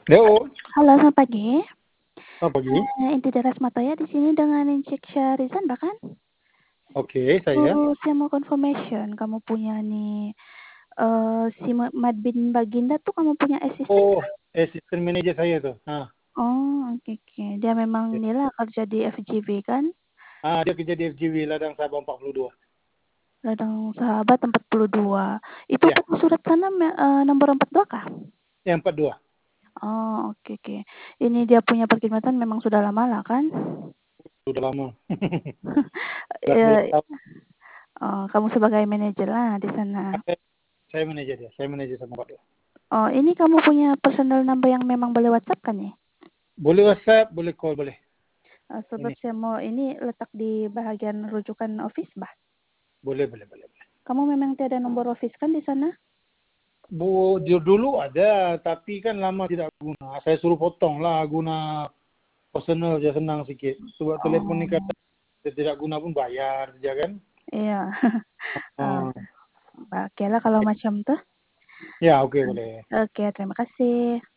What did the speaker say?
Halo, Halo, selamat pagi. selamat pagi. Inti Daras Mataya di sini dengan Incik Syarizan bahkan. Oke, saya. Saya mau confirmation, kamu punya nih, si Madbin Baginda tuh kamu punya assistant Oh, kan? assistant manager saya tuh. Oh, oke oke. Dia memang Oke. inilah kerja di FGV kan? Dia kerja di FGW Ladang Sabang 42. Ladang Sahabat 42. Itu Ya, buku surat sana nomor 42 kah? yang 42. Oh, oke oke. Ini dia punya perkhidmatan memang sudah lama lah kan? Sudah lama. Sudah 11 Eh, tahun. kamu sebagai manajer lah di sana. Saya, saya manajer ya. Saya manajer sama 42. Oh, ini kamu punya personal number yang memang boleh WhatsApp kan ya? Boleh WhatsApp, boleh call, boleh. Sebab Ini, saya mau ini letak di bahagian rujukan office bah. boleh, boleh, boleh. Kamu memang tiada nomor office kan di sana? Dulu ada, tapi kan lama tidak guna. Saya suruh potong lah guna personal, dia senang sikit. Sebab telepon ni Oh, kata tidak guna pun bayar saja kan. iya. Eh, Oh, Oke lah kalau macam tuh. ya, oke, boleh. Oke, terima kasih.